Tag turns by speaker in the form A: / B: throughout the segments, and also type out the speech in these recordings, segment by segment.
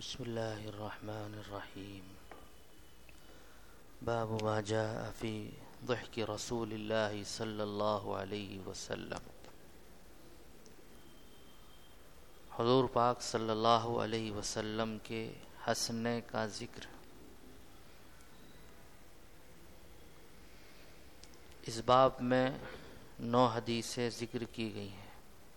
A: بسم اللہ الرحمن الرحیم باب ما جاء فی ضحک رسول اللہ صلی اللہ علیہ وسلم۔ حضور پاک صلی اللہ علیہ وسلم کے ہنسنے کا ذکر۔ اس باب میں 9 حدیثیں ذکر کی گئی ہیں۔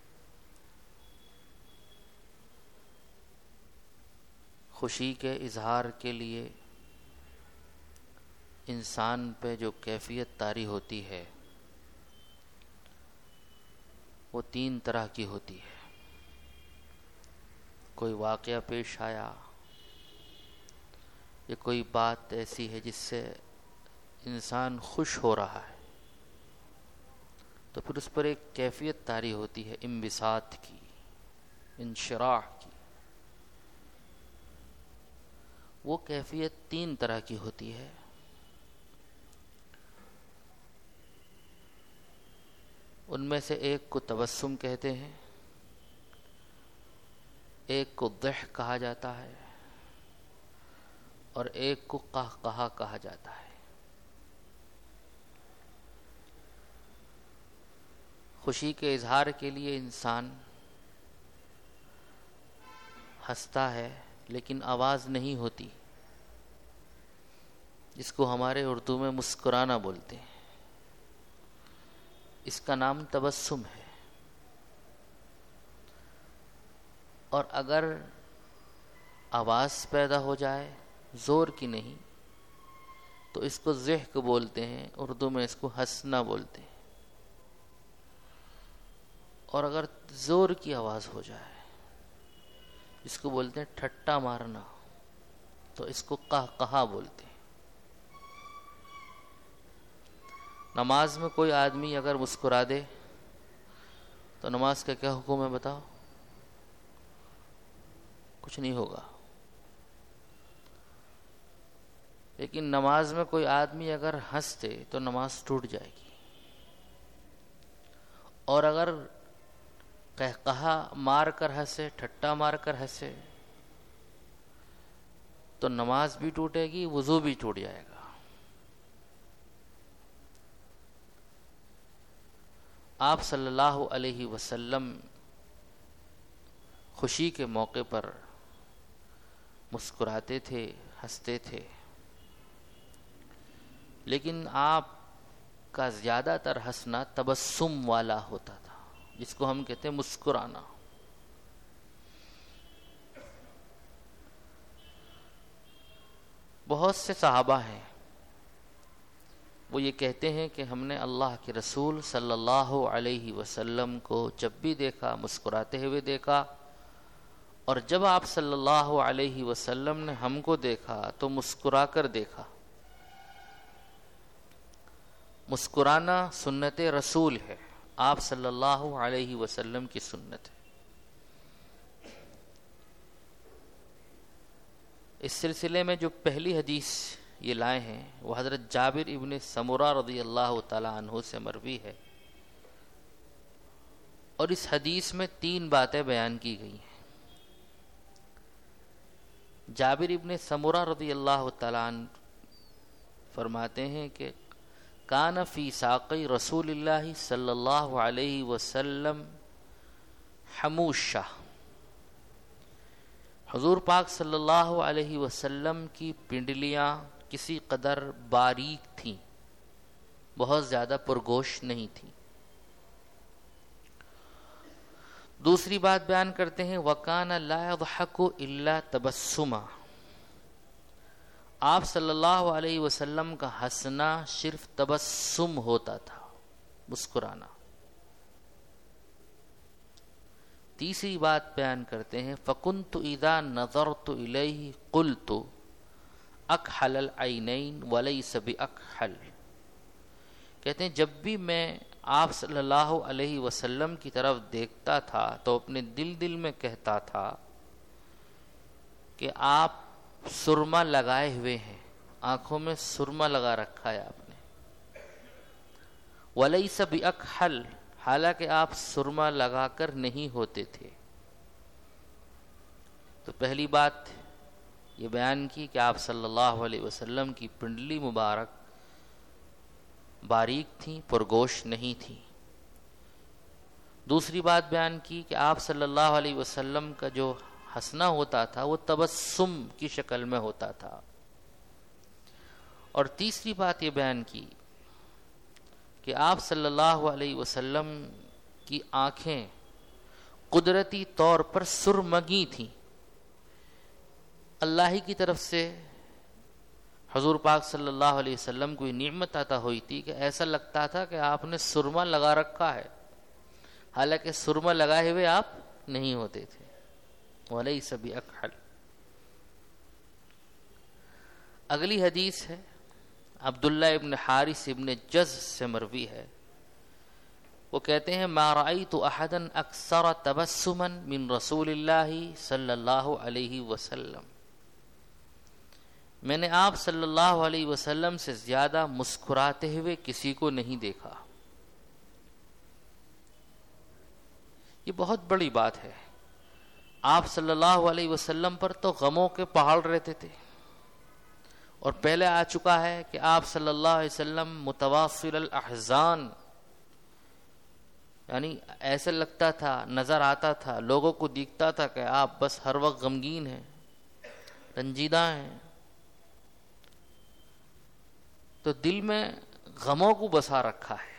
A: خوشی کے اظہار کے لیے انسان پہ جو کیفیت طاری ہوتی ہے وہ 3 طرح کی ہوتی ہے۔ کوئی واقعہ پیش آیا یا کوئی بات ایسی ہے جس سے انسان خوش ہو رہا ہے تو پھر اس پر ایک کیفیت طاری ہوتی ہے، انبساط کی، انشراح کی۔ وہ کیفیت 3 طرح کی ہوتی ہے۔ ان میں سے ایک کو تبسم کہتے ہیں، ایک کو ضحک کہا جاتا ہے اور ایک کو قہقہہ کہا جاتا ہے۔ خوشی کے اظہار کے لیے انسان ہنستا ہے لیکن آواز نہیں ہوتی، جس کو ہمارے اردو میں مسکرانا بولتے ہیں۔ اس کا نام تبسم ہے۔ اور اگر آواز پیدا ہو جائے زور کی نہیں تو اس کو ضحک بولتے ہیں، اردو میں اس کو ہنسنا بولتے ہیں۔ اور اگر زور کی آواز ہو جائے اس کو بولتے ہیں ٹھٹا مارنا، تو اس کو قہقہہ بولتے ہیں۔ نماز میں کوئی آدمی اگر مسکرا دے تو نماز کا کیا حکم ہے بتاؤ؟ کچھ نہیں ہوگا۔ لیکن نماز میں کوئی آدمی اگر ہنس دے تو نماز ٹوٹ جائے گی۔ اور اگر قہقہہ مار کر ہنسے، ٹھٹا مار کر ہنسے تو نماز بھی ٹوٹے گی، وضو بھی ٹوٹ جائے گا۔ آپ صلی اللہ علیہ وسلم خوشی کے موقع پر مسکراتے تھے، ہنستے تھے، لیکن آپ کا زیادہ تر ہنسنا تبسم والا ہوتا تھا، جس کو ہم کہتے ہیں مسکرانا۔ بہت سے صحابہ ہیں وہ یہ کہتے ہیں کہ ہم نے اللہ کے رسول صلی اللہ علیہ وسلم کو جب بھی دیکھا مسکراتے ہوئے دیکھا، اور جب آپ صلی اللہ علیہ وسلم نے ہم کو دیکھا تو مسکرا کر دیکھا۔ مسکرانا سنت رسول ہے، آپ صلی اللہ علیہ وسلم کی سنت ہے۔ اس سلسلے میں جو پہلی حدیث یہ لائے ہیں وہ حضرت جابر ابن سمرہ رضی اللہ تعالی عنہ سے مروی ہے، اور اس حدیث میں 3 باتیں بیان کی گئی ہیں۔ جابر ابن سمرہ رضی اللہ تعالی عنہ فرماتے ہیں کہ کان فی ساقی رسول اللہ صلی اللہ علیہ وسلم حموشہ، حضور پاک صلی اللہ علیہ وسلم کی پنڈلیاں کسی قدر باریک تھیں، بہت زیادہ پرگوش نہیں تھیں۔ دوسری بات بیان کرتے ہیں وَكَانَ لَا يَضْحَكُ إِلَّا تَبَسُّمًا، آپ صلی اللہ علیہ وسلم کا ہنسنا صرف تبسم ہوتا تھا، مسکرانا۔ تیسری بات بیان کرتے ہیں فَكُنْتُ إِذَا نَظَرْتُ إِلَيْهِ قُلْتُ أَكْحَلَ الْعَيْنَيْنِ وَلَيْسَ بِأَكْحَلٍ، کہتے ہیں جب بھی میں آپ صلی اللہ علیہ وسلم کی طرف دیکھتا تھا تو اپنے دل میں کہتا تھا کہ آپ سرما لگائے ہوئے ہیں، آنکھوں میں سرما لگا رکھا ہے آپ نے۔ وَلَيْسَ بِأَكْحَلٍ، حالانکہ آپ سرما لگا کر نہیں ہوتے تھے۔ تو پہلی بات یہ بیان کی کہ آپ صلی اللہ علیہ وسلم کی پنڈلی مبارک باریک تھیں، پرگوش نہیں تھی۔ دوسری بات بیان کی کہ آپ صلی اللہ علیہ وسلم کا جو ہنسنا ہوتا تھا وہ تبسم کی شکل میں ہوتا تھا۔ اور تیسری بات یہ بیان کی کہ آپ صلی اللہ علیہ وسلم کی آنکھیں قدرتی طور پر سرمگی تھیں۔ اللہ ہی کی طرف سے حضور پاک صلی اللہ علیہ وسلم کو یہ نعمت عطا ہوئی تھی کہ ایسا لگتا تھا کہ آپ نے سرما لگا رکھا ہے، حالانکہ سرما لگائے ہوئے آپ نہیں ہوتے تھے۔ وَلَيْسَ بِأَكْحَلٍ۔ اگلی حدیث ہے عبداللہ ابن حارث ابن جز سے مروی ہے، وہ کہتے ہیں ما رأیت احدا اکثر تبسما من رسول اللہ صلی اللہ علیہ وسلم، میں نے آپ صلی اللہ علیہ وسلم سے زیادہ مسکراتے ہوئے کسی کو نہیں دیکھا۔ یہ بہت بڑی بات ہے۔ آپ صلی اللہ علیہ وسلم پر تو غموں کے پہاڑ رہتے تھے، اور پہلے آ چکا ہے کہ آپ صلی اللہ علیہ وسلم متواصل الاحزان، یعنی ایسے لگتا تھا، نظر آتا تھا، لوگوں کو دیکھتا تھا کہ آپ بس ہر وقت غمگین ہیں، رنجیدہ ہیں، تو دل میں غموں کو بسا رکھا ہے،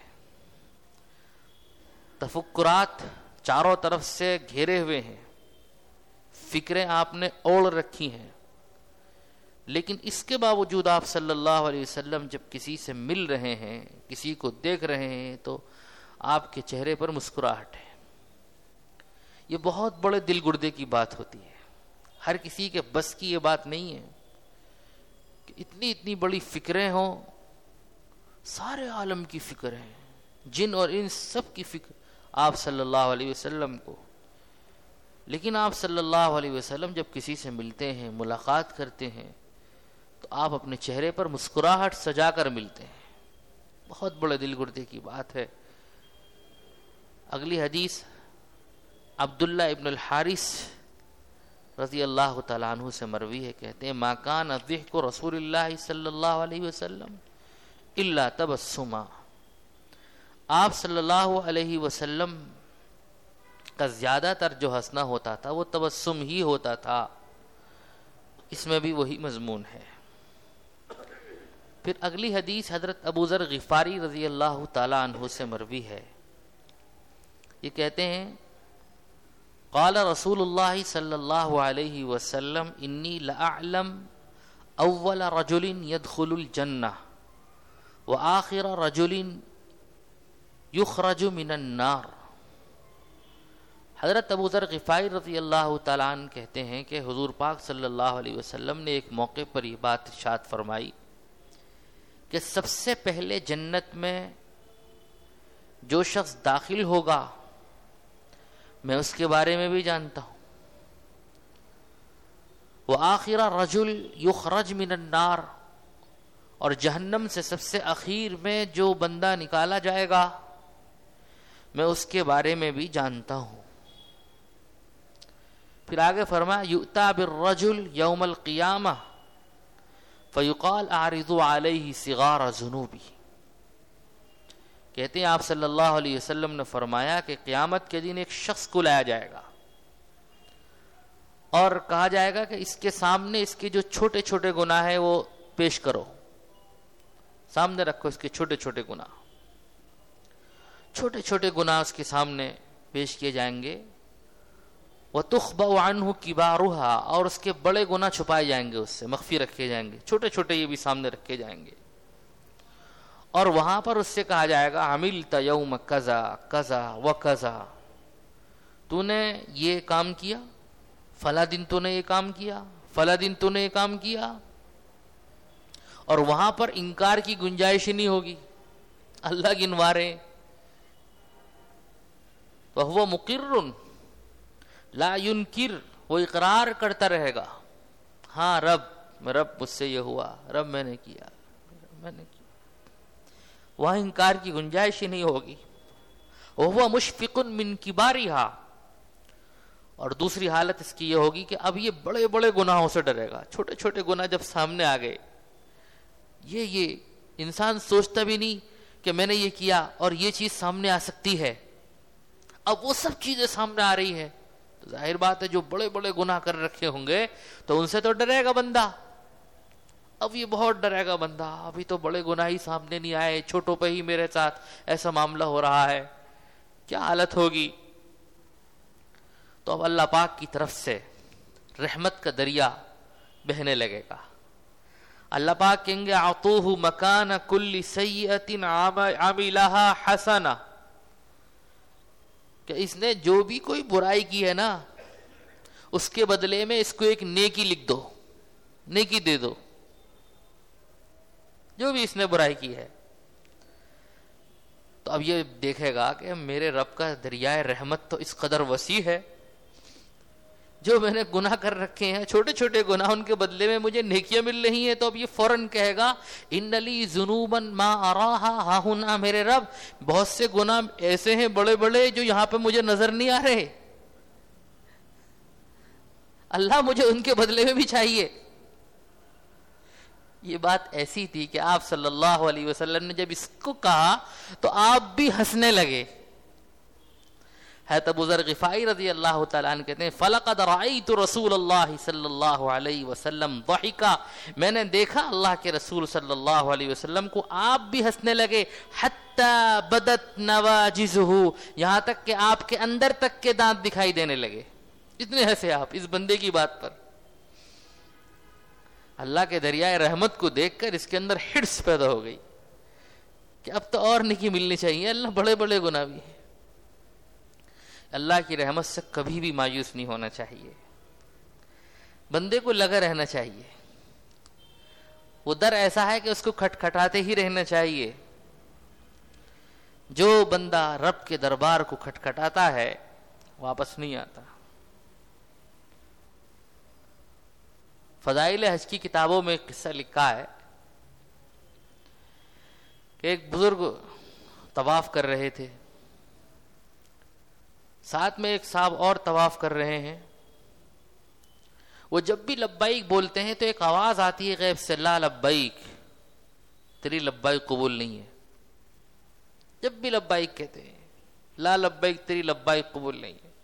A: تفکرات چاروں طرف سے گھیرے ہوئے ہیں، فکریں آپ نے اوڑھ رکھی ہیں، لیکن اس کے باوجود آپ صلی اللہ علیہ وسلم جب کسی سے مل رہے ہیں، کسی کو دیکھ رہے ہیں، تو آپ کے چہرے پر مسکراہٹ ہے۔ یہ بہت بڑے دل گردے کی بات ہوتی ہے، ہر کسی کے بس کی یہ بات نہیں ہے کہ اتنی بڑی فکریں ہوں، سارے عالم کی فکر ہیں، جن اور انس سب کی فکر آپ صلی اللہ علیہ وسلم کو، لیکن آپ صلی اللہ علیہ وسلم جب کسی سے ملتے ہیں، ملاقات کرتے ہیں، تو آپ اپنے چہرے پر مسکراہٹ سجا کر ملتے ہیں۔ بہت بڑے دل گردے کی بات ہے۔ اگلی حدیث عبداللہ ابن الحارث رضی اللہ تعالیٰ عنہ سے مروی ہے، کہتے ہیں ما کان ضحک رسول اللہ صلی اللہ علیہ وسلم الا تبسما، آپ صلی اللہ علیہ وسلم کا زیادہ تر جو ہنسنا ہوتا تھا وہ تبسم ہی ہوتا تھا۔ اس میں بھی وہی مضمون ہے۔ پھر اگلی حدیث حضرت ابو ذر غفاری رضی اللہ تعالیٰ عنہ سے مروی ہے، یہ کہتے ہیں قال رسول اللہ صلی اللہ علیہ وسلم انی لأعلم اول رجل يدخل الجنہ وآخر رجل یخرج من النار۔ حضرت ابو ذر غفاری رضی اللہ تعالیٰ عنہ کہتے ہیں کہ حضور پاک صلی اللہ علیہ وسلم نے ایک موقع پر یہ بات ارشاد فرمائی کہ سب سے پہلے جنت میں جو شخص داخل ہوگا میں اس کے بارے میں بھی جانتا ہوں، وآخر رجل یخرج من النار، اور جہنم سے سب سے اخیر میں جو بندہ نکالا جائے گا میں اس کے بارے میں بھی جانتا ہوں۔ پھر آگے فرمایا یؤتی بالرجل یوم القیامہ فیقال اعرضوا علیہ صغار ذنوبی، کہتے ہیں آپ صلی اللہ علیہ وسلم نے فرمایا کہ قیامت کے دن ایک شخص کو لایا جائے گا اور کہا جائے گا کہ اس کے سامنے اس کے جو چھوٹے چھوٹے گناہ ہیں وہ پیش کرو، سامنے رکھو اس کے چھوٹے چھوٹے گناہ، چھوٹے چھوٹے گناہ اس کے سامنے پیش کیے جائیں گے، وَتُخْبَأُ عَنْهُ كِبَارُهَا، اور اس کے بڑے گناہ چھپائے جائیں گے، اس سے مخفی رکھے جائیں گے، چھوٹے چھوٹے یہ بھی سامنے رکھے جائیں گے، اور وہاں پر اس سے کہا جائے گا عملت یوم کذا کذا وکذا، تو نے یہ کام کیا، فلاں دن تو نے یہ کام کیا، فلاں دن تو نے یہ کام کیا، اور وہاں پر انکار کی گنجائش نہیں ہوگی، اللہ گنوا رہے وَهُوَ مُقِرٌّ لا ينکر، وہ اقرار کرتا رہے گا، ہاں رب مجھ سے یہ ہوا، رب میں نے کیا، وہاں انکار کی گنجائش ہی نہیں ہوگی۔ وَهُوَ مُشْفِقٌ مِّن كِبَارِهَا، اور دوسری حالت اس کی یہ ہوگی کہ اب یہ بڑے بڑے گناہوں سے ڈرے گا. چھوٹے چھوٹے گناہ جب سامنے آ گئے, یہ انسان سوچتا بھی نہیں کہ میں نے یہ کیا اور یہ چیز سامنے آ سکتی ہے, اب وہ سب چیزیں سامنے آ رہی ہے, تو ظاہر بات ہے جو بڑے بڑے گناہ کر رکھے ہوں گے تو ان سے تو ڈرے گا بندہ. اب یہ بہت ڈرے گا بندہ, ابھی تو بڑے گناہ ہی سامنے نہیں آئے, چھوٹوں پہ ہی میرے ساتھ ایسا معاملہ ہو رہا ہے, کیا حالت ہوگی. تو اب اللہ پاک کی طرف سے رحمت کا دریا بہنے لگے گا. اللہ پاک کہیں گے اعطوہ مکان کل سیئۃ عملھا حسنہ, کہ اس نے جو بھی کوئی برائی کی ہے نا اس کے بدلے میں اس کو ایک نیکی لکھ دو, نیکی دے دو, جو بھی اس نے برائی کی ہے. تو اب یہ دیکھے گا کہ میرے رب کا دریائے رحمت تو اس قدر وسیع ہے, جو میں نے گناہ کر رکھے ہیں چھوٹے چھوٹے گناہ, ان کے بدلے میں مجھے نیکیاں مل رہی ہیں. تو اب یہ فوراً کہے گا ان لی ذنوبا ما اراہا ہا ہنا, میرے رب بہت سے گناہ ایسے ہیں بڑے بڑے جو یہاں پہ مجھے نظر نہیں آ رہے, اللہ مجھے ان کے بدلے میں بھی چاہیے. یہ بات ایسی تھی کہ آپ صلی اللہ علیہ وسلم نے جب اس کو کہا تو آپ بھی ہنسنے لگے. حضرت ابو ذر غفاری رضی اللہ تعالیٰ عنہ کہتے ہیں فَلَقَدْ رَأَيْتُ رَسُولَ اللَّهِ صلی اللہ علیہ وسلم ضحکا, میں نے دیکھا اللہ کے رسول صلی اللہ علیہ وسلم کو آپ بھی ہنسنے لگے. حَتَّى بَدَتْ نَوَاجِزُهُ, یہاں تک کہ آپ کے اندر تک کے دانت دکھائی دینے لگے, اتنے ہنسے آپ اس بندے کی بات پر. اللہ کے دریائے رحمت کو دیکھ کر اس کے اندر ہرس پیدا ہو گئی کہ اب تو اور نیکی ملنی چاہیے, اللہ بڑے بڑے گناہ بھی ہیں. اللہ کی رحمت سے کبھی بھی مایوس نہیں ہونا چاہیے, بندے کو لگا رہنا چاہیے. وہ در ایسا ہے کہ اس کو کھٹکھٹاتے ہی رہنا چاہیے. جو بندہ رب کے دربار کو کھٹکھٹاتا ہے واپس نہیں آتا. فضائل حج کی کتابوں میں ایک قصہ لکھا ہے کہ ایک بزرگ طواف کر رہے تھے, ساتھ میں ایک صاحب اور طواف کر رہے ہیں. وہ جب بھی لبیک بولتے ہیں تو ایک آواز آتی ہے غیب سے, لا لبیک, تیری لبیک قبول نہیں ہے. جب بھی لبیک کہتے ہیں لا لبیک, تیری لبیک قبول نہیں ہے.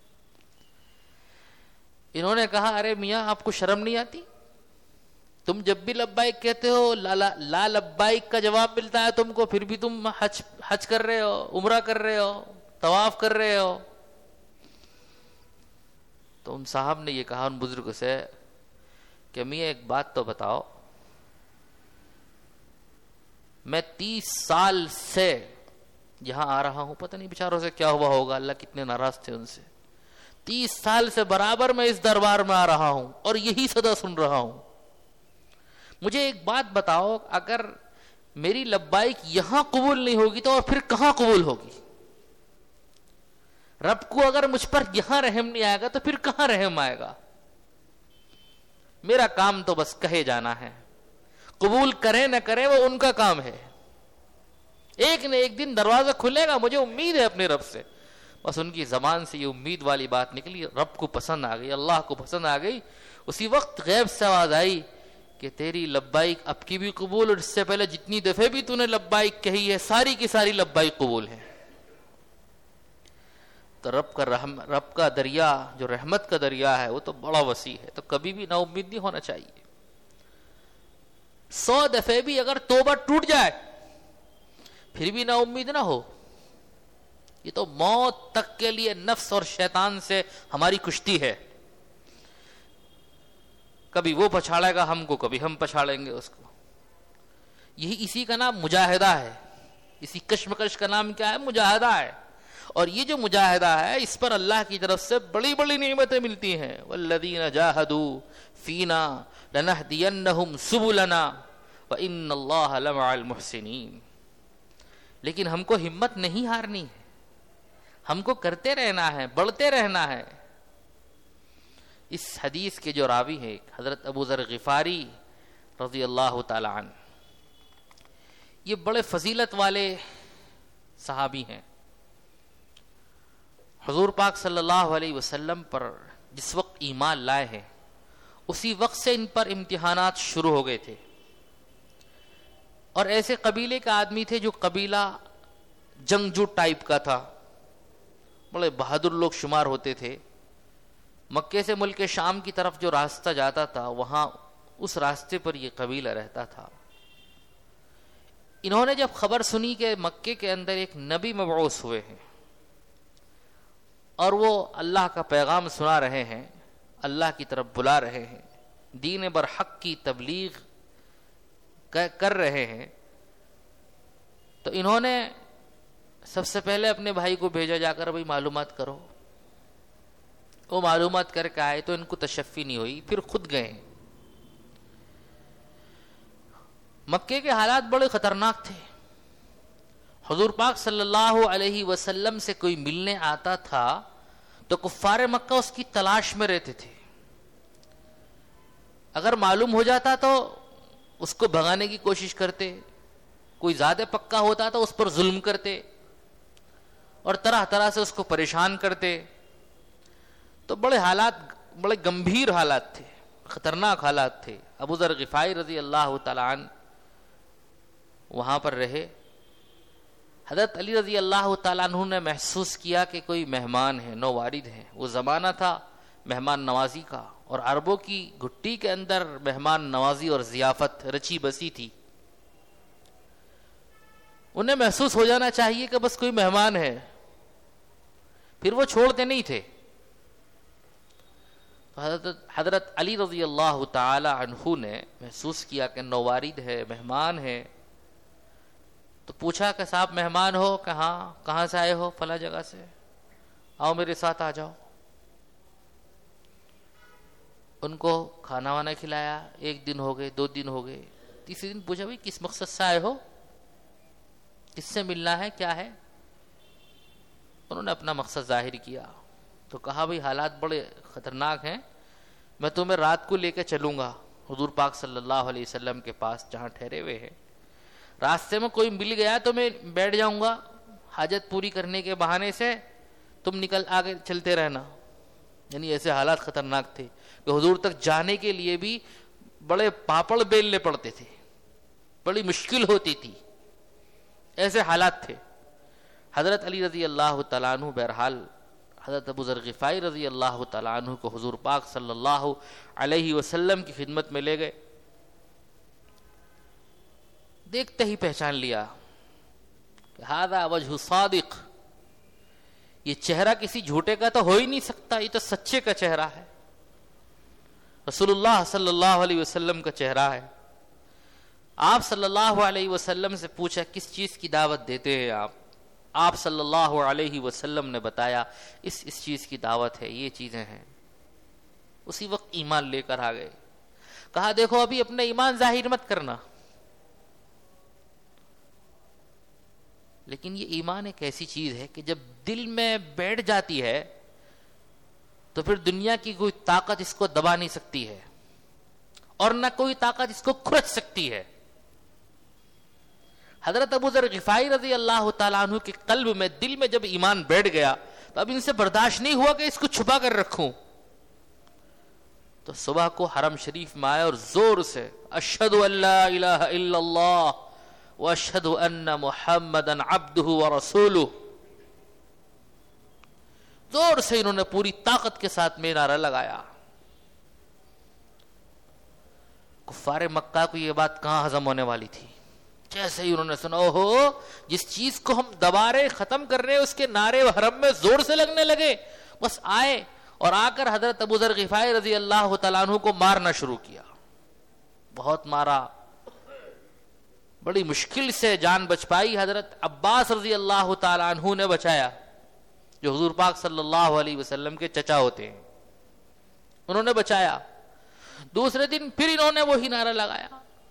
A: انہوں نے کہا ارے میاں آپ کو شرم نہیں آتی, تم جب بھی لبیک کہتے ہو لا لبیک کا جواب ملتا ہے تم کو, پھر بھی تم حج کر رہے ہو, عمرہ کر رہے ہو, طواف کر رہے ہو. تو ان صاحب نے یہ کہا ان بزرگ سے کہ میاں ایک بات تو بتاؤ, میں 30 سال سے یہاں آ رہا ہوں, پتہ نہیں بیچاروں سے کیا ہوا ہوگا, اللہ کتنے ناراض تھے ان سے. 30 سال سے برابر میں اس دربار میں آ رہا ہوں اور یہی صدا سن رہا ہوں. مجھے ایک بات بتاؤ, اگر میری لبیک یہاں قبول نہیں ہوگی تو اور پھر کہاں قبول ہوگی؟ رب کو اگر مجھ پر یہاں رحم نہیں آئے گا تو پھر کہاں رحم آئے گا؟ میرا کام تو بس کہے جانا ہے, قبول کرے نہ کرے وہ ان کا کام ہے. ایک نہ ایک دن دروازہ کھلے گا, مجھے امید ہے اپنے رب سے. بس ان کی زبان سے یہ امید والی بات نکلی, رب کو پسند آ گئی, اللہ کو پسند آ گئی. اسی وقت غیب سے آواز آئی کہ تیری لبیک اب کی بھی قبول, اور اس سے پہلے جتنی دفعے بھی تو نے لبیک کہی ہے ساری کی ساری لبیک قبول ہے. تو رب کا دریا جو رحمت کا دریا ہے وہ تو بڑا وسیع ہے, تو کبھی بھی نا امید نہیں ہونا چاہیے. 100 دفعے بھی اگر توبہ ٹوٹ جائے پھر بھی نا امید نہ ہو. یہ تو موت تک کے لیے نفس اور شیطان سے ہماری کشتی ہے. کبھی وہ پچھاڑے گا ہم کو, کبھی ہم پچھاڑیں گے اس کو. یہی اسی کا نام مجاہدہ ہے, اسی کشمکش کا نام کیا ہے؟ مجاہدہ ہے. اور یہ جو مجاہدہ ہے اس پر اللہ کی طرف سے بڑی بڑی نعمتیں ملتی ہیں. والذین جاہدوا فینا لنہدینہم سبلنا وان اللہ لمع المحسنین. لیکن ہم کو ہمت نہیں ہارنی ہے, ہم کو کرتے رہنا ہے, بڑھتے رہنا ہے. اس حدیث کے جو راوی ہیں حضرت ابو ذر غفاری رضی اللہ تعالی عنہ, یہ بڑے فضیلت والے صحابی ہیں. حضور پاک صلی اللہ علیہ وسلم پر جس وقت ایمان لائے ہیں اسی وقت سے ان پر امتحانات شروع ہو گئے تھے. اور ایسے قبیلے کا آدمی تھے جو قبیلہ جنگجو ٹائپ کا تھا, بڑے بہادر لوگ شمار ہوتے تھے. مکے سے ملک شام کی طرف جو راستہ جاتا تھا وہاں اس راستے پر یہ قبیلہ رہتا تھا. انہوں نے جب خبر سنی کہ مکے کے اندر ایک نبی مبعوث ہوئے ہیں اور وہ اللہ کا پیغام سنا رہے ہیں, اللہ کی طرف بلا رہے ہیں, دین برحق کی تبلیغ کر رہے ہیں, تو انہوں نے سب سے پہلے اپنے بھائی کو بھیجا, جا کر بھائی معلومات کرو. وہ معلومات کر کے آئے تو ان کو تشفی نہیں ہوئی, پھر خود گئے. مکے کے حالات بڑے خطرناک تھے. حضور پاک صلی اللہ علیہ وسلم سے کوئی ملنے آتا تھا تو کفار مکہ اس کی تلاش میں رہتے تھے. اگر معلوم ہو جاتا تو اس کو بھگانے کی کوشش کرتے, کوئی زیادہ پکا ہوتا تو اس پر ظلم کرتے اور طرح طرح سے اس کو پریشان کرتے. تو بڑے گمبھیر حالات تھے, خطرناک حالات تھے. ابو ذر غفاری رضی اللہ تعالیٰ عنہ وہاں پر رہے. حضرت علی رضی اللہ تعالیٰ عنہ نے محسوس کیا کہ کوئی مہمان ہے, نووارد ہے. وہ زمانہ تھا مہمان نوازی کا, اور عربوں کی گھٹی کے اندر مہمان نوازی اور ضیافت رچی بسی تھی. انہیں محسوس ہو جانا چاہیے کہ بس کوئی مہمان ہے, پھر وہ چھوڑتے نہیں تھے. حضرت علی رضی اللہ تعالی عنہ نے محسوس کیا کہ نووارد ہے, مہمان ہے, تو پوچھا کہ صاحب مہمان ہو, کہاں سے آئے ہو؟ فلاں جگہ سے. آؤ میرے ساتھ آ جاؤ. ان کو کھانا وانا کھلایا. 1 دن ہو گئے, 2 دن ہو گئے, تیسرے دن پوچھا بھائی کس مقصد سے آئے ہو, کس سے ملنا ہے, کیا ہے؟ انہوں نے اپنا مقصد ظاہر کیا. تو کہا بھائی حالات بڑے خطرناک ہیں, میں تمہیں رات کو لے کے چلوں گا حضور پاک صلی اللہ علیہ وسلم کے پاس جہاں ٹھہرے ہوئے ہیں. راستے میں کوئی مل گیا تو میں بیٹھ جاؤں گا, حاجت پوری کرنے کے بہانے سے تم نکل آگے چلتے رہنا. یعنی ایسے حالات خطرناک تھے کہ حضور تک جانے کے لیے بھی بڑے پاپڑ بیلنے پڑتے تھے, بڑی مشکل ہوتی تھی. ایسے حالات تھے. حضرت علی رضی اللہ تعالیٰ عنہ بہرحال حضرت ابو ذر غفاری رضی اللہ تعالیٰ عنہ کو حضور پاک صلی اللہ علیہ وسلم کی خدمت میں لے گئے. دیکھتے ہی پہچان لیا کہ ھذا وجہ صادق, یہ چہرہ کسی جھوٹے کا تو ہو ہی نہیں سکتا, یہ تو سچے کا چہرہ ہے, رسول اللہ صلی اللہ علیہ وسلم کا چہرہ ہے. آپ صلی اللہ علیہ وسلم سے پوچھا کس چیز کی دعوت دیتے ہیں آپ؟ آپ صلی اللہ علیہ وسلم نے بتایا اس چیز کی دعوت ہے, یہ چیزیں ہیں. اسی وقت ایمان لے کر آ گئے. کہا دیکھو ابھی اپنے ایمان ظاہر مت کرنا, لیکن یہ ایمان ایک ایسی چیز ہے کہ جب دل میں بیٹھ جاتی ہے تو پھر دنیا کی کوئی طاقت اس کو دبا نہیں سکتی ہے, اور نہ کوئی طاقت اس کو کھرچ سکتی ہے. حضرت ابو ذر غفاری رضی اللہ تعالیٰ عنہ کے قلب میں, دل میں جب ایمان بیٹھ گیا تو اب ان سے برداشت نہیں ہوا کہ اس کو چھپا کر رکھوں. تو صبح کو حرم شریف میں آئے اور زور سے اشہد ان لا الہ الا اللہ واشہد ان محمدا عبدہ ورسولہ, زور سے انہوں نے پوری طاقت کے ساتھ میں نعرہ لگایا. کفار مکہ کو یہ بات کہاں ہضم ہونے والی تھی. جیسے ہی انہوں نے سنا, اوہو جس چیز کو ہم دبا رہے ختم کر رہے اس کے نعرے حرم میں زور سے لگنے لگے. بس آئے اور آ کر حضرت ابو ذر غفاری رضی اللہ تعالیٰ عنہ کو مارنا شروع کیا. بہت مارا, بڑی مشکل سے جان بچ پائی. حضرت عباس رضی اللہ تعالیٰ عنہ نے بچایا, جو حضور پاک صلی اللہ علیہ وسلم کے چچا ہوتے ہیں, انہوں نے بچایا. دوسرے دن پھر انہوں نے وہی نعرہ لگایا.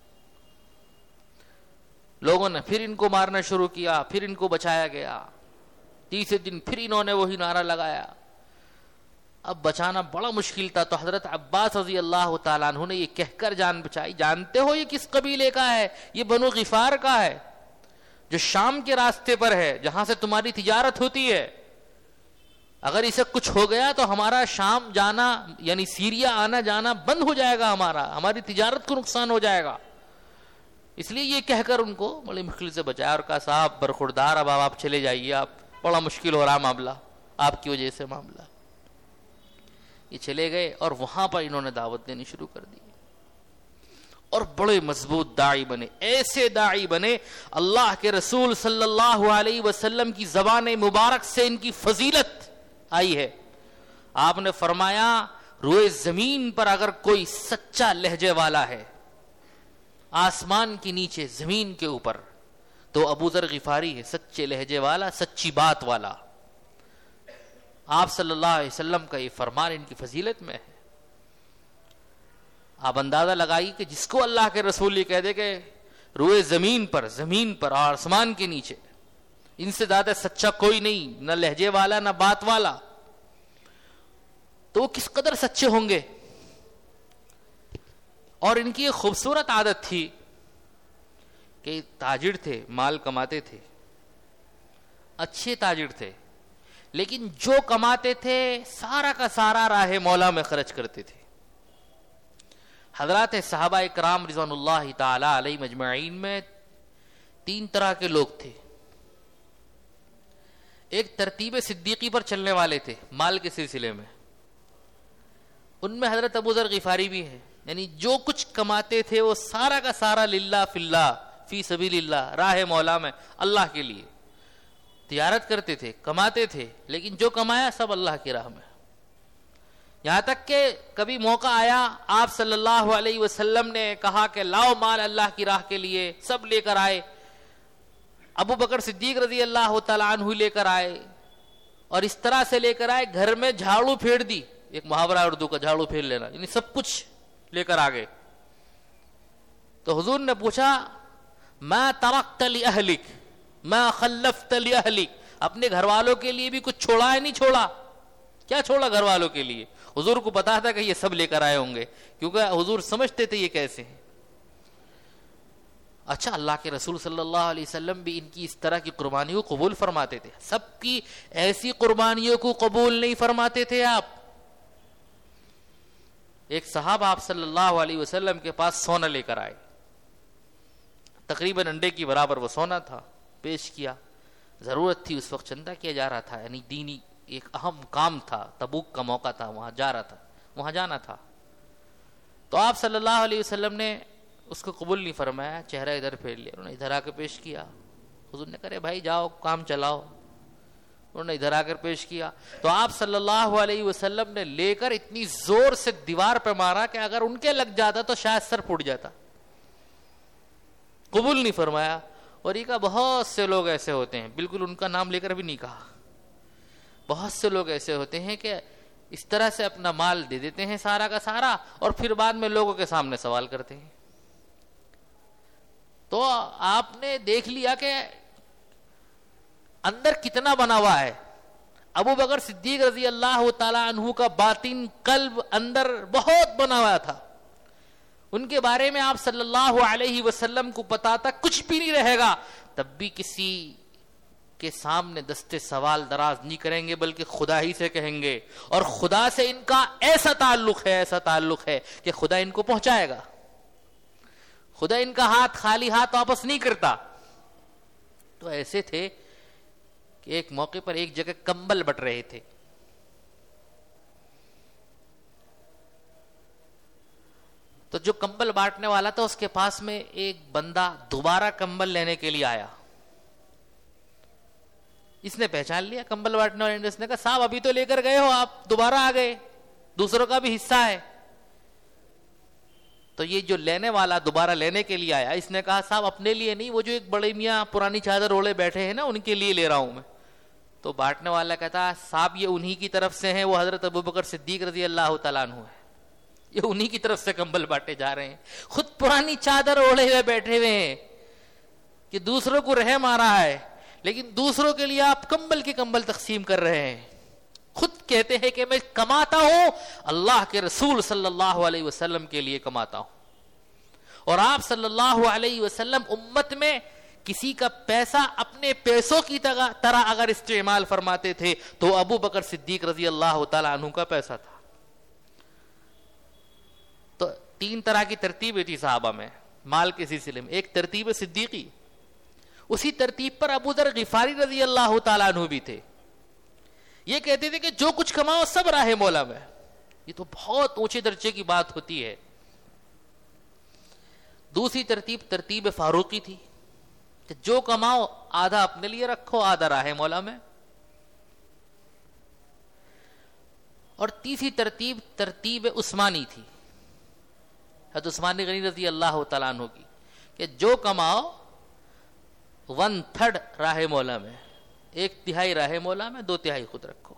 A: لوگوں نے پھر ان کو مارنا شروع کیا, پھر ان کو بچایا گیا. تیسرے دن پھر انہوں نے وہی نعرہ لگایا. اب بچانا بڑا مشکل تھا, تو حضرت عباس رضی اللہ تعالیٰ عنہ نے یہ کہہ کر جان بچائی, جانتے ہو یہ کس قبیلے کا ہے؟ یہ بنو غفار کا ہے, جو شام کے راستے پر ہے, جہاں سے تمہاری تجارت ہوتی ہے. اگر اسے کچھ ہو گیا تو ہمارا شام جانا یعنی سیریا آنا جانا بند ہو جائے گا، ہماری تجارت کو نقصان ہو جائے گا. اس لیے یہ کہہ کر ان کو بڑی مشکل سے بچایا اور کہا صاحب برخوردار، اب آپ چلے جائیے، آپ بڑا مشکل ہو رہا معاملہ، آپ کی وجہ سے معاملہ. یہ چلے گئے اور وہاں پر انہوں نے دعوت دینی شروع کر دی اور بڑے مضبوط داعی بنے. ایسے داعی بنے اللہ کے رسول صلی اللہ علیہ وسلم کی زبان مبارک سے ان کی فضیلت آئی ہے. آپ نے فرمایا روئے زمین پر اگر کوئی سچا لہجے والا ہے، آسمان کے نیچے زمین کے اوپر، تو ابو ذر غفاری ہے، سچے لہجے والا، سچی بات والا. آپ صلی اللہ علیہ وسلم کا یہ فرمان ان کی فضیلت میں ہے. آپ اندازہ لگائیے کہ جس کو اللہ کے رسول یہ کہہ دے کہ روئے زمین پر اور آسمان کے نیچے، ان سے زیادہ سچا کوئی نہیں، نہ لہجے والا نہ بات والا، تو وہ کس قدر سچے ہوں گے. اور ان کی ایک خوبصورت عادت تھی کہ تاجر تھے، مال کماتے تھے، اچھے تاجر تھے، لیکن جو کماتے تھے سارا کا سارا راہ مولا میں خرچ کرتے تھے. حضرات صحابہ اکرام رضوان اللہ تعالی علیہ مجمعین میں 3 طرح کے لوگ تھے. ایک ترتیب صدیقی پر چلنے والے تھے مال کے سلسلے میں، ان میں حضرت ابو ذر غفاری بھی ہیں. یعنی جو کچھ کماتے تھے وہ سارا کا سارا للہ فی اللہ، فی سبیل اللہ، راہ مولا میں اللہ کے لیے تجارت کرتے تھے، کماتے تھے، لیکن جو کمایا سب اللہ کی راہ میں. یہاں تک کہ کبھی موقع آیا آپ صلی اللہ علیہ وسلم نے کہا کہ لاؤ مال اللہ کی راہ کے لیے، سب لے کر آئے. ابو بکر صدیق رضی اللہ تعالیٰ عنہ لے کر آئے، اور اس طرح سے لے کر آئے گھر میں جھاڑو پھیر دی. ایک محاورہ اردو کا جھاڑو پھیر لینا، یعنی سب کچھ لے کر آ گئے. تو حضور نے پوچھا ما ترکت لأہلک ما خلفت لأہلک، اپنے گھر والوں کے لیے بھی کچھ چھوڑا ہے نہیں چھوڑا؟ کیا چھوڑا گھر والوں کے لیے؟ حضور کو پتا تھا کہ یہ سب لے کر آئے ہوں گے، کیونکہ حضور سمجھتے تھے یہ کیسے ہیں. اچھا، اللہ کے رسول صلی اللہ علیہ وسلم بھی ان کی اس طرح کی قربانیوں کو قبول فرماتے تھے. سب کی ایسی قربانیوں کو قبول نہیں فرماتے تھے آپ. ایک صحابہ آپ صلی اللہ علیہ وسلم کے پاس سونا لے کر آئے، تقریباً انڈے کی برابر وہ سونا تھا. پیش کیا، ضرورت تھی اس وقت، چندہ کیا جا رہا تھا، یعنی دینی ایک اہم کام تھا، تبوک کا موقع تھا، وہاں جا رہا تھا، وہاں جانا تھا. تو آپ صلی اللہ علیہ وسلم نے اس کو قبول نہیں فرمایا، چہرہ ادھر پھیر لیا. انہوں نے ادھر آ کے پیش کیا. حضور نے کہا بھائی جاؤ کام چلاؤ. انہوں نے ادھر آ کر پیش کیا. تو آپ صلی اللہ علیہ وسلم نے لے کر اتنی زور سے دیوار پہ مارا کہ اگر ان کے لگ جاتا تو شاید سر پھوٹ جاتا. قبول نہیں فرمایا. اور یہ کہا بہت سے لوگ ایسے ہوتے ہیں، بالکل ان کا نام لے کر بھی نہیں کہا، بہت سے لوگ ایسے ہوتے ہیں کہ اس طرح سے اپنا مال دے دیتے ہیں سارا کا سارا، اور پھر بعد میں لوگوں کے سامنے سوال کرتے ہیں. تو آپ نے دیکھ لیا کہ اندر کتنا بنا ہوا ہے. ابو بکر صدیق رضی اللہ تعالی عنہ کا باطن قلب اندر بہت بنا ہوا تھا. ان کے بارے میں آپ صلی اللہ علیہ وسلم کو پتا تھا کچھ بھی نہیں رہے گا، تب بھی کسی کے سامنے دستے سوال دراز نہیں کریں گے، بلکہ خدا ہی سے کہیں گے. اور خدا سے ان کا ایسا تعلق ہے کہ خدا ان کو پہنچائے گا. خدا ان کا ہاتھ خالی ہاتھ واپس نہیں کرتا. تو ایسے تھے کہ ایک موقع پر ایک جگہ کمبل بٹ رہے تھے. تو جو کمبل بانٹنے والا تھا اس کے پاس میں ایک بندہ دوبارہ کمبل لینے کے لیے آیا. اس نے پہچان لیا کمبل بانٹنے والے نے. اس نے کہا صاحب ابھی تو لے کر گئے ہو، آپ دوبارہ آ گئے، دوسروں کا بھی حصہ ہے. تو یہ جو لینے والا دوبارہ لینے کے لیے آیا، اس نے کہا صاحب اپنے لیے نہیں، وہ جو ایک بڑے میاں پرانی چادر اوڑے بیٹھے ہیں نا ان کے لیے لے رہا ہوں میں. تو بانٹنے والا کہتا صاحب یہ انہی کی طرف سے ہیں، وہ حضرت ابو بکر صدیق رضی اللہ تعالیٰ عنہ ہے، یہ انہی کی طرف سے کمبل بانٹے جا رہے ہیں. خود پرانی چادر اوڑے ہوئے بیٹھے ہوئے ہیں کہ دوسروں کو رحم آ رہا ہے، لیکن دوسروں کے لیے آپ کمبل کے کمبل تقسیم کر رہے ہیں. خود کہتے ہیں کہ میں کماتا ہوں اللہ کے رسول صلی اللہ علیہ وسلم کے لیے کماتا ہوں. اور آپ صلی اللہ علیہ وسلم امت میں کسی کا پیسہ اپنے پیسوں کی طرح اگر استعمال فرماتے تھے تو ابو بکر صدیق رضی اللہ تعالیٰ عنہ کا پیسہ تھا. تو 3 طرح کی ترتیبیں تھی صحابہ میں مال کے سلسلے میں. ایک ترتیب صدیقی، اسی ترتیب پر ابو ذر غفاری رضی اللہ تعالیٰ عنہ بھی تھے. یہ کہتے تھے کہ جو کچھ کماؤ سب راہ مولا میں. یہ تو بہت اونچے درجے کی بات ہوتی ہے. دوسری ترتیب ترتیب فاروقی تھی کہ جو کماؤ آدھا اپنے لیے رکھو آدھا راہ مولا میں. اور تیسری ترتیب ترتیب عثمانی تھی، حضرت عثمان غنی رضی اللہ تعالیٰ عنہ کی، کہ جو کماؤ 1/3 راہ مولا میں، 1/3 راہ مولا میں، 2/3 خود رکھو.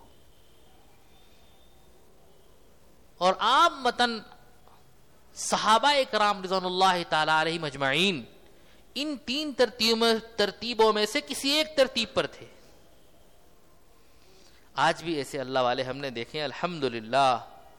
A: اور عام متن صحابہ اکرام رضوان اللہ تعالی علیہم اجمعین ان 3 ترتیبوں میں سے کسی ایک ترتیب پر تھے. آج بھی ایسے اللہ والے ہم نے دیکھے ہیں الحمدللہ،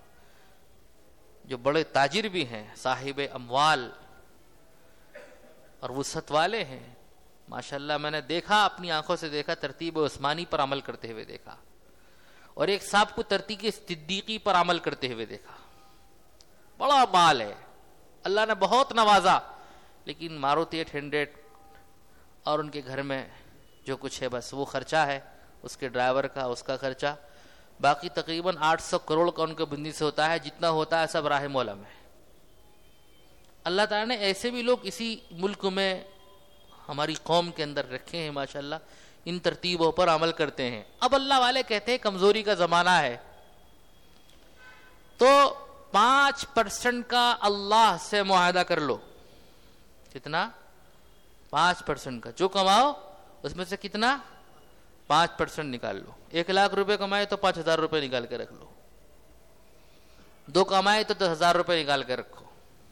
A: جو بڑے تاجر بھی ہیں، صاحب اموال اور وسعت والے ہیں. ماشاءاللہ میں نے دیکھا، اپنی آنکھوں سے دیکھا، ترتیب عثمانی پر عمل کرتے ہوئے دیکھا، اور ایک صاحب کو ترتیب صدیقی پر عمل کرتے ہوئے دیکھا. بڑا مال ہے، اللہ نے بہت نوازا، لیکن ماروتی 800 اور ان کے گھر میں جو کچھ ہے بس وہ خرچہ ہے، اس کے ڈرائیور کا، اس کا خرچہ. باقی تقریباً 800 کروڑ کا ان کے بندی سے ہوتا ہے، جتنا ہوتا ہے سب راہ مولا میں. اللہ تعالیٰ نے ایسے بھی لوگ اسی ملک میں ہماری قوم کے اندر رکھے ہیں ماشاءاللہ، ان ترتیبوں پر عمل کرتے ہیں. اب اللہ والے کہتے ہیں کمزوری کا زمانہ ہے تو 5% کا اللہ سے معاہدہ کر لو. کتنا؟ 5% کا. جو کماؤ اس میں سے کتنا؟ 5% نکال لو. 1 لاکھ روپے کمائے تو 5,000 روپے نکال کے رکھ لو. 2 کمائے تو 10,000 روپے نکال کے رکھو.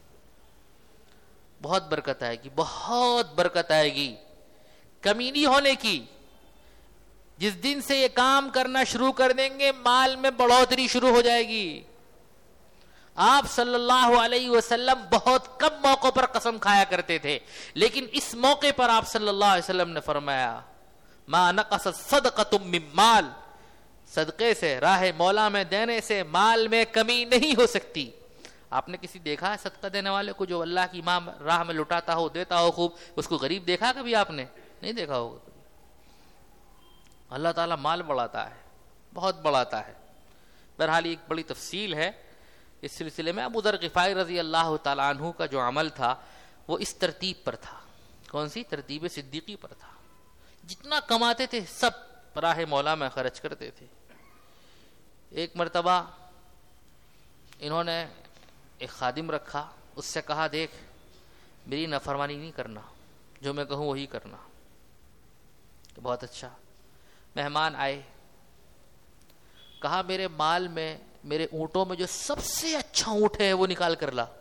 A: بہت برکت آئے گی، بہت برکت آئے گی. کمی نہیں ہونے کی. جس دن سے یہ کام کرنا شروع کر دیں گے مال میں بڑھوتری شروع ہو جائے گی. آپ صلی اللہ علیہ وسلم بہت کم موقعوں پر قسم کھایا کرتے تھے، لیکن اس موقع پر آپ صلی اللہ علیہ وسلم نے فرمایا ما نقصت صدقۃ من مال، صدقے سے، راہ مولا میں دینے سے مال میں کمی نہیں ہو سکتی. آپ نے کسی دیکھا ہے صدقہ دینے والے کو جو اللہ کی راہ میں لٹاتا ہو، دیتا ہو خوب، اس کو غریب دیکھا کبھی آپ نے؟ نہیں دیکھا ہوگا کبھی. اللہ تعالیٰ مال بڑھاتا ہے، بہت بڑھاتا ہے. بہرحال ایک بڑی تفصیل ہے اس سلسلے میں. ابو ذر غفاری رضی اللہ تعالیٰ عنہ کا جو عمل تھا وہ اس ترتیب پر تھا. کون سی؟ ترتیب صدیقی پر تھا. جتنا کماتے تھے سب راہ مولا میں خرچ کرتے تھے. ایک مرتبہ انہوں نے ایک خادم رکھا، اس سے کہا دیکھ میری نافرمانی نہیں کرنا، جو میں کہوں وہی کرنا. بہت اچھا. مہمان آئے، کہا میرے مال میں، میرے اونٹوں میں جو سب سے اچھا اونٹ ہے وہ نکال کر لا.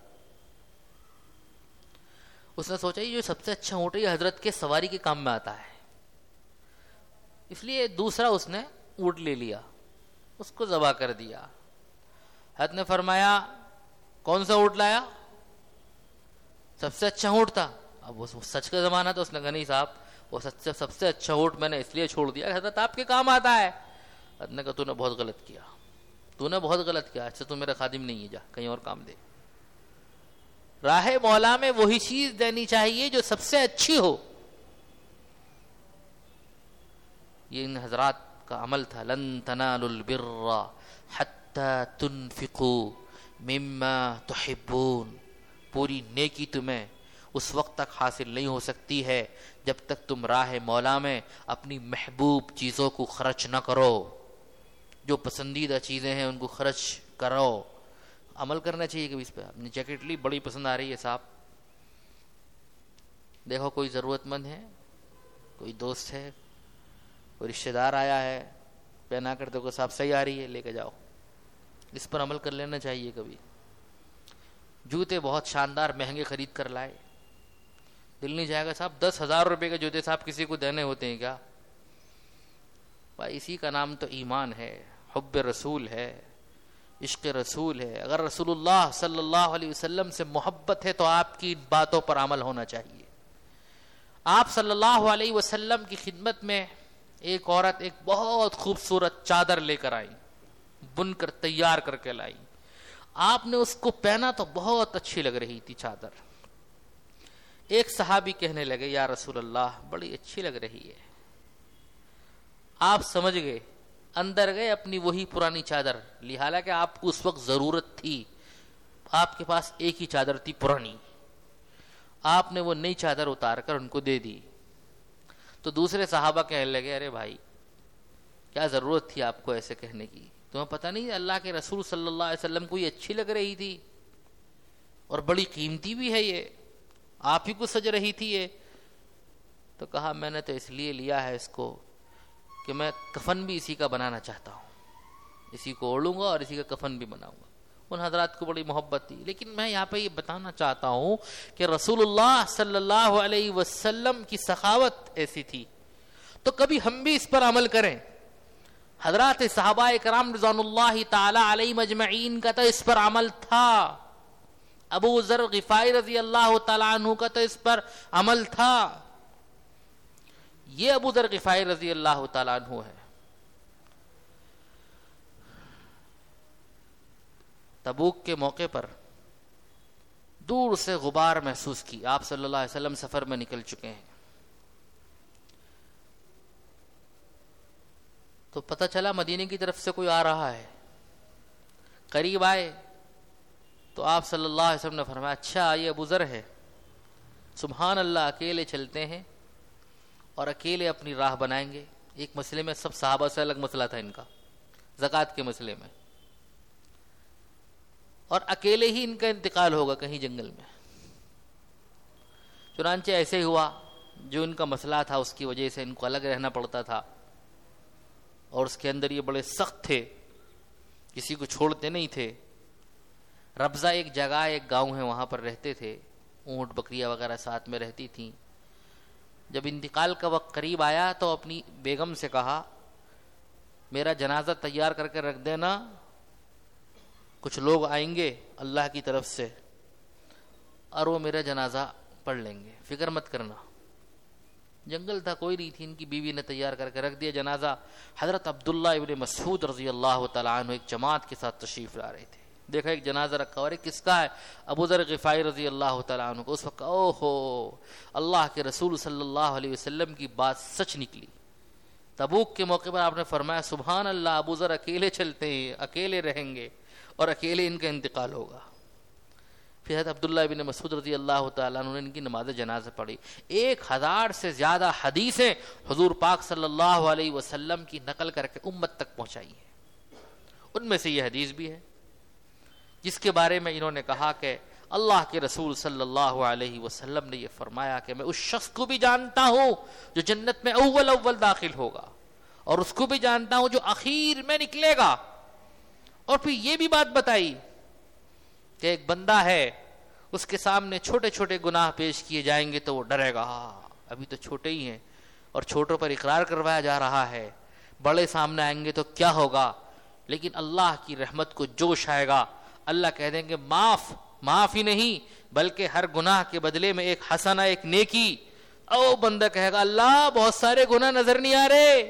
A: اس نے سوچا یہ جو سب سے اچھا اونٹ ہے یہ حضرت کے سواری کے کام میں آتا ہے، اس لیے دوسرا اس نے اونٹ لے لیا، اس کو ذبح کر دیا. حضرت نے فرمایا کون سا اونٹ لایا؟ سب سے اچھا اونٹ تھا. اب وہ سچ کا زمانہ تھا، اس نے کہا نہیں صاحب وہ سب سے اچھا اونٹ میں نے اس لیے چھوڑ دیا حضرت آپ کے کام آتا ہے. حضرت نے کہا تو نے بہت غلط کیا، تو نے بہت غلط کیا، اچھا تو میرا خادم نہیں ہے، جا کہیں اور کام دے. راہ مولا میں وہی چیز دینی چاہیے جو سب سے اچھی ہو. یہ ان حضرات کا عمل تھا. لن تنالوا البر حتى تنفقوا مما تحبون. پوری نیکی تمہیں اس وقت تک حاصل نہیں ہو سکتی ہے جب تک تم راہ مولا میں اپنی محبوب چیزوں کو خرچ نہ کرو. جو پسندیدہ چیزیں ہیں ان کو خرچ کرو. عمل کرنا چاہیے کبھی اس پہ. اپنی جیکٹ لی، بڑی پسند آ رہی ہے صاحب، دیکھو کوئی ضرورت مند ہے، کوئی دوست ہے، کوئی رشتہ دار آیا ہے، پہنا کر دیکھو صاحب صحیح آ رہی ہے، لے کے جاؤ. اس پر عمل کر لینا چاہیے کبھی. جوتے بہت شاندار مہنگے خرید کر لائے، دل نہیں جائے گا صاحب 10,000 روپے کے جوتے صاحب کسی کو دینے ہوتے ہیں کیا بھائی؟ اسی کا نام تو ایمان ہے، حب رسول ہے، عشق رسول ہے. اگر رسول اللہ صلی اللہ علیہ وسلم سے محبت ہے تو آپ کی باتوں پر عمل ہونا چاہیے. آپ صلی اللہ علیہ وسلم کی خدمت میں ایک عورت ایک بہت خوبصورت چادر لے کر آئی، بن کر تیار کر کے لائی. آپ نے اس کو پہنا تو بہت اچھی لگ رہی تھی چادر. ایک صحابی کہنے لگے یا رسول اللہ بڑی اچھی لگ رہی ہے. آپ سمجھ گئے، اندر گئے، اپنی وہی پرانی چادر لی، حالانکہ آپ کو اس وقت ضرورت تھی، آپ کے پاس ایک ہی چادر تھی پرانی. آپ نے وہ نئی چادر اتار کر ان کو دے دی. تو دوسرے صحابہ کہنے لگے ارے بھائی کیا ضرورت تھی آپ کو ایسے کہنے کی، تمہیں پتہ نہیں اللہ کے رسول صلی اللہ علیہ وسلم کو یہ اچھی لگ رہی تھی اور بڑی قیمتی بھی ہے، یہ آپ ہی کو سج رہی تھی یہ. تو کہا میں نے تو اس لیے لیا ہے اس کو کہ میں کفن بھی اسی کا بنانا چاہتا ہوں، اسی کو اوڑھوں گا اور اسی کا کفن بھی بناؤں گا. ان حضرات کو بڑی محبت تھی. لیکن میں یہاں پہ یہ بتانا چاہتا ہوں کہ رسول اللہ صلی اللہ علیہ وسلم کی سخاوت ایسی تھی، تو کبھی ہم بھی اس پر عمل کریں. حضرات صحابہ کرام رضوان اللہ تعالی علیہ مجمعین کا تو اس پر عمل تھا، ابو ذر غفاری رضی اللہ تعالیٰ عنہ کا تو اس پر عمل تھا. یہ ابو ذر غفاری رضی اللہ تعالیٰ عنہ ہے. تبوک کے موقع پر دور سے غبار محسوس کی. آپ صلی اللہ علیہ وسلم سفر میں نکل چکے ہیں، تو پتہ چلا مدینے کی طرف سے کوئی آ رہا ہے. قریب آئے تو آپ صلی اللہ علیہ وسلم نے فرمایا اچھا یہ ابو ذر ہے. سبحان اللہ، اکیلے چلتے ہیں اور اکیلے اپنی راہ بنائیں گے. ایک مسئلے میں سب صحابہ سے الگ مسئلہ تھا ان کا، زکوٰۃ کے مسئلے میں، اور اکیلے ہی ان کا انتقال ہوگا کہیں جنگل میں. چنانچہ ایسے ہی ہوا، جو ان کا مسئلہ تھا اس کی وجہ سے ان کو الگ رہنا پڑتا تھا، اور اس کے اندر یہ بڑے سخت تھے، کسی کو چھوڑتے نہیں تھے. ربضہ ایک جگہ ایک گاؤں ہے، وہاں پر رہتے تھے، اونٹ بکریاں وغیرہ ساتھ میں رہتی تھیں. جب انتقال کا وقت قریب آیا تو اپنی بیگم سے کہا میرا جنازہ تیار کر کے رکھ دینا، کچھ لوگ آئیں گے اللہ کی طرف سے اور وہ میرا جنازہ پڑھ لیں گے، فکر مت کرنا. جنگل تھا، کوئی نہیں تھی، ان کی بیوی نے تیار کر کے رکھ دیا جنازہ. حضرت عبداللہ ابن مسعود رضی اللہ تعالیٰ عنہ ایک جماعت کے ساتھ تشریف لا رہے تھے. دیکھا ایک جنازہ رکھا، اور کس کا ہے؟ ابو ذر غفاری رضی اللہ تعالیٰ عنہ کو. اس وقت او ہو، اللہ کے رسول صلی اللہ علیہ وسلم کی بات سچ نکلی. تبوک کے موقع پر آپ نے فرمایا سبحان اللہ، ابو ذر اکیلے چلتے ہیں، اکیلے رہیں گے اور اکیلے ان کا انتقال ہوگا. پھر حضرت عبداللہ ابن مسعود رضی اللہ تعالیٰ عنہ نے ان کی نماز جنازہ پڑھی. 1000 سے زیادہ حدیثیں حضور پاک صلی اللہ علیہ وسلم کی نقل کر کے امت تک پہنچائی ہیں. ان میں سے یہ حدیث بھی ہے جس کے بارے میں انہوں نے کہا کہ اللہ کے رسول صلی اللہ علیہ وسلم نے یہ فرمایا کہ میں اس شخص کو بھی جانتا ہوں جو جنت میں اول داخل ہوگا، اور اس کو بھی جانتا ہوں جو اخیر میں نکلے گا. اور پھر یہ بھی بات بتائی کہ ایک بندہ ہے، اس کے سامنے چھوٹے چھوٹے گناہ پیش کیے جائیں گے تو وہ ڈرے گا، ابھی تو چھوٹے ہی ہیں اور چھوٹوں پر اقرار کروایا جا رہا ہے، بڑے سامنے آئیں گے تو کیا ہوگا. لیکن اللہ کی رحمت کو جوش آئے گا، اللہ کہہ دیں گے معاف ہی نہیں بلکہ ہر گناہ کے بدلے میں ایک حسنہ، ایک نیکی. او بندہ کہے گا اللہ بہت سارے گناہ نظر نہیں آ رہے،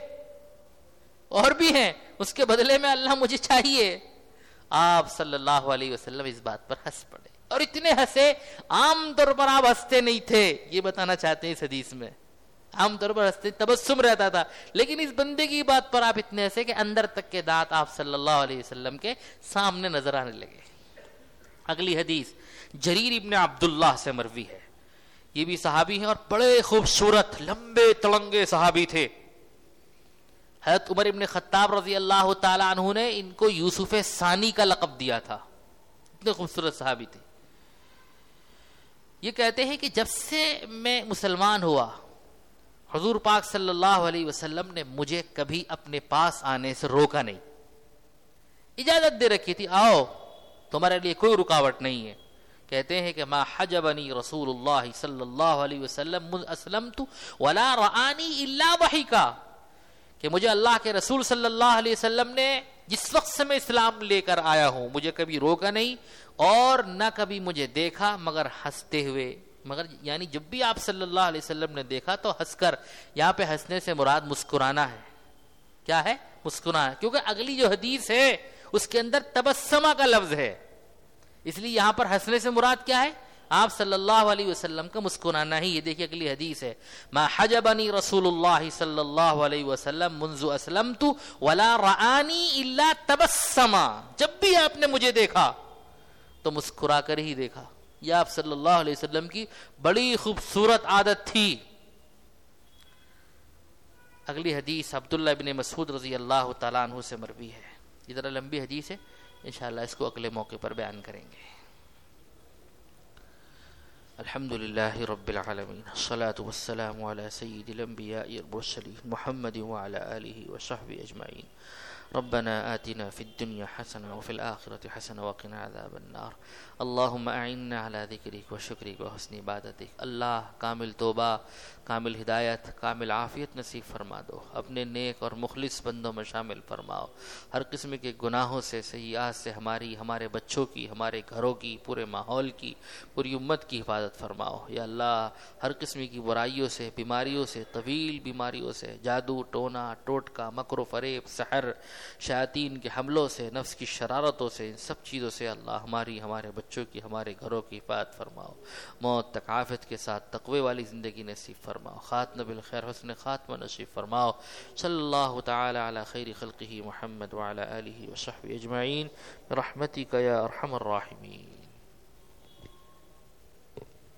A: اور بھی ہیں، اس کے بدلے میں اللہ مجھے چاہیے. آپ صلی اللہ علیہ وسلم اس بات پر ہنس پڑے، اور اتنے ہنسے، عام طور پر آپ ہنستے نہیں تھے، یہ بتانا چاہتے ہیں اس حدیث میں. عام طور پر ہنستے، تبسم رہتا تھا، لیکن اس بندے کی بات پر آپ اتنے ہنسے کہ اندر تک کے دانت آپ صلی اللہ علیہ وسلم کے سامنے نظر آنے لگے. اگلی حدیث جریر ابن عبداللہ سے مروی ہے. یہ بھی صحابی ہیں اور بڑے خوبصورت لمبے تڑنگے صحابی تھے. حضرت عمر ابن خطاب رضی اللہ تعالی عنہ نے ان کو یوسف ثانی کا لقب دیا تھا، اتنے خوبصورت صحابی تھے. یہ کہتے ہیں کہ جب سے میں مسلمان ہوا حضور پاک صلی اللہ علیہ وسلم نے مجھے کبھی اپنے پاس آنے سے روکا نہیں، اجازت دے رکھی تھی، آؤ تمہارے لیے کوئی رکاوٹ نہیں ہے. کہتے ہیں کہ ما حجبنی رسول اللہ صلی اللہ علیہ وسلم مذ اسلمت ولا رآنی الا ضحکا، کہ مجھے اللہ کے رسول صلی اللہ علیہ وسلم نے جس وقت سے میں اسلام لے کر آیا ہوں مجھے کبھی روکا نہیں اور نہ کبھی مجھے دیکھا مگر ہنستے ہوئے مگر یعنی جب بھی آپ صلی اللہ علیہ وسلم نے دیکھا تو ہنس کر، یہاں پہ ہنسنے سے مراد مسکرانا ہے. کیا ہے؟ مسکرانا. کیونکہ اگلی جو حدیث ہے اس کے اندر تبسمہ کا لفظ ہے، اس لیے یہاں پر ہنسنے سے مراد کیا ہے؟ آپ صلی اللہ علیہ وسلم کا مسکرانا ہی. یہ دیکھیے اگلی حدیث ہے، ما حجبنی رسول اللہ صلی اللہ علیہ وسلم منذ اسلمت ولا رآنی الا تبسما. جب بھی آپ نے مجھے دیکھا تو مسکرا کر ہی دیکھا. یہ آپ صلی اللہ علیہ وسلم کی بڑی خوبصورت عادت تھی. اگلی حدیث عبداللہ بن مسعود رضی اللہ تعالیٰ عنہ سے مروی ہے. یہ ذرا لمبی حدیث ہے، انشاءاللہ اس کو اگلے موقع پر بیان کریں گے. الحمد للہ رب العالمین، الصلاة والسلام علی سید الانبیاء والمرسلین محمد وعلی آلہ وصحبہ اجمعین. ربنا آتنا في الدنيا حسنة وفي الآخرة حسنة وقنا عذاب النار. اللهم أعنا على ذكرك وشكرك وحسن عبادتك. اللہ کامل توبہ، کامل ہدایت، کامل عافیت نصیب فرما دو. اپنے نیک اور مخلص بندوں میں شامل فرماؤ. ہر قسم کے گناہوں سے، سیئات سے ہماری، ہمارے بچوں کی، ہمارے گھروں کی، پورے ماحول کی، پوری امت کی حفاظت فرماؤ. یا اللہ ہر قسم کی برائیوں سے، بیماریوں سے، طویل بیماریوں سے، جادو ٹونا ٹوٹکا، مکر و فریب، سحر، شیاطین کے حملوں سے، نفس کی شرارتوں سے، ان سب چیزوں سے اللہ ہماری، ہمارے بچوں کی، ہمارے گھروں کی حفاظت فرماؤ. موت تک عافیت کے ساتھ تقوی والی زندگی نصیب فرماؤ. خاتمہ بالخیر، حسن خاتمہ نصیب فرماؤ. صلی اللہ تعالی علی خیر خلقہ محمد وعلی آلہ وصحبہ اجمعین برحمتک یا ارحم الراحمین.